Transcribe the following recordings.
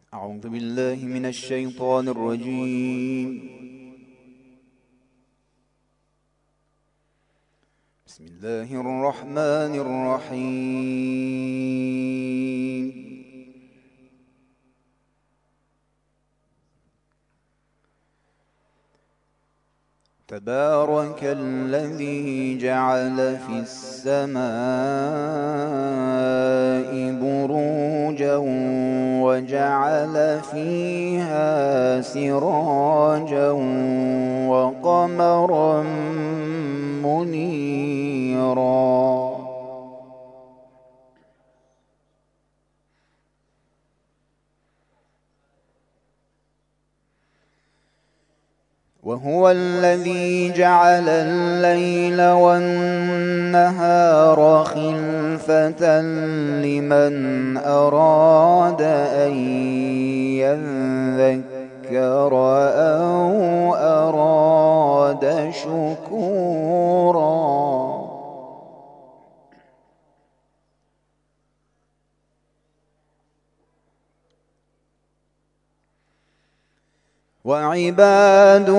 أعوذ بالله من الشيطان الرجيم. بسم الله الرحمن الرحيم. تبارك الذي جعل في السماء بروجا وجعل فيها سراجا وقمرا منيرا وهو الذي جعل الليل والنهار خلفة لمن أراد أن يذكر أو أراد شكورا. وعباد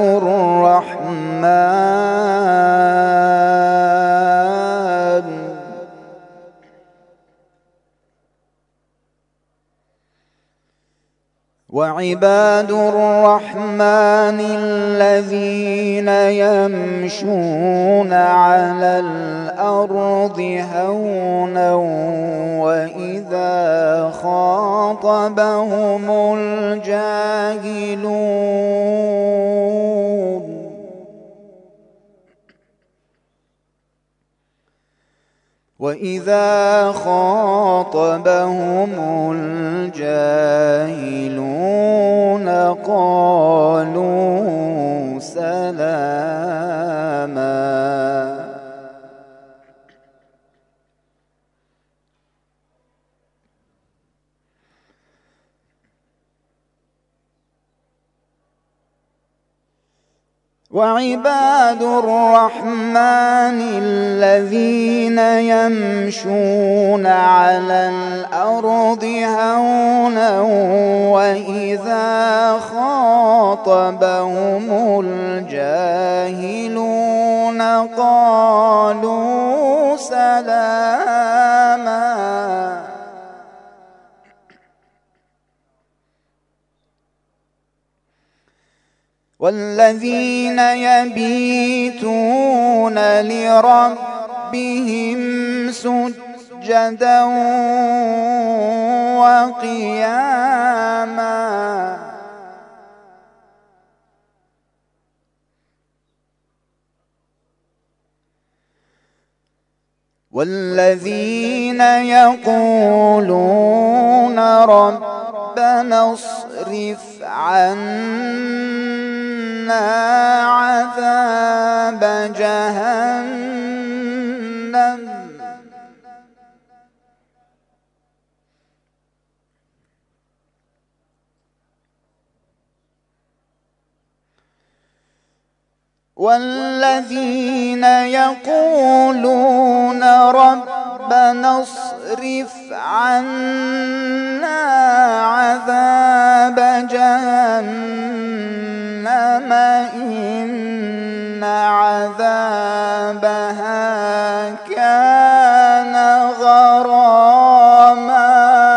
الرحمن الذين يمشون على الأرض هونا وإذا خاطبهم الجاهلون قالوا سلاما. وعباد الرحمن الذين يمشون على الأرض هونا وإذا خاطبهم الجاهلون قالوا سلاما. والذين يبيتون لربهم سجدا وقياما والذين يقولون ربنا اصرف عنا عذاب جهنم والذين يقولون ربنا اصرف عنا عذاب جهنم إن عذابها كان غراما.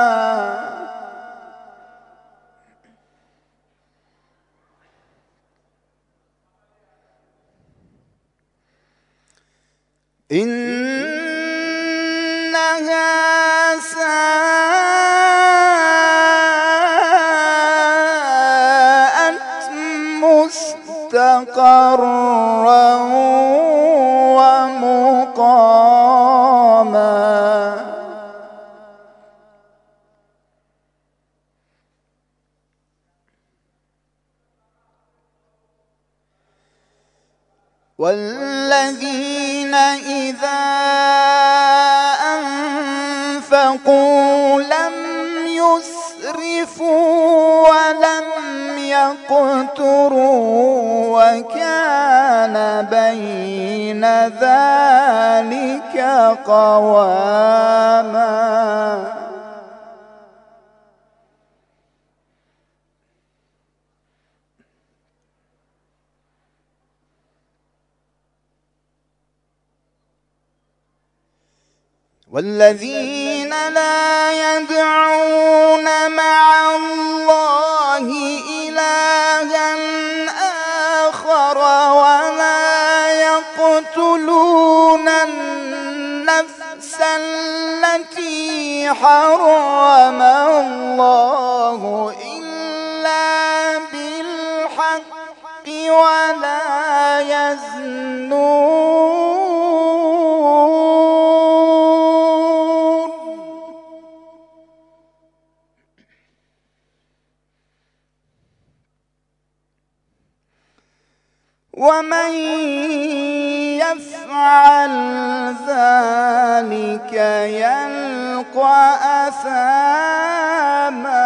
إنها ساءت مستقرا ومقاما. والذين إذا أنفقوا لم يسرفوا ولم يقتروا وكان بين ذلك قواما. والذين لا يدعون مع الله إلها آخر ولا يقتلون النفس التي حرم الله إلا بالحق ولا يزنون. ومن يفعل ذلك يلقى أثاما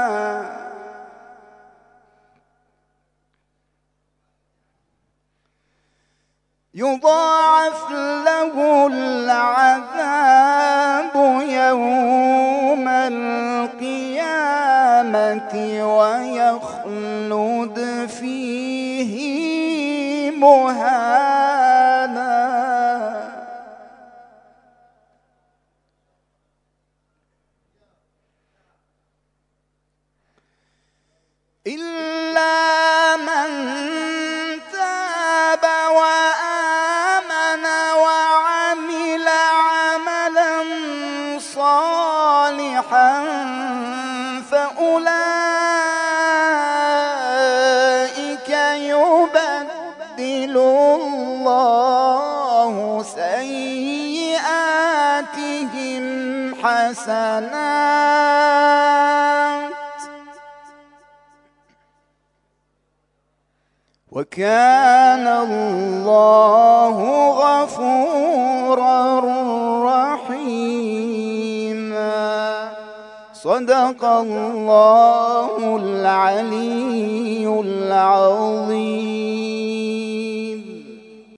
يضاعف له العذاب يوم القيامة ويخلد فيه مهانا. إلا من تاب وآمن وعمل عملا صالحا فأولئك يبدل الله سيئاتهم حسنات وكان الله غفورا رحيما. صدق الله العلي العظيم.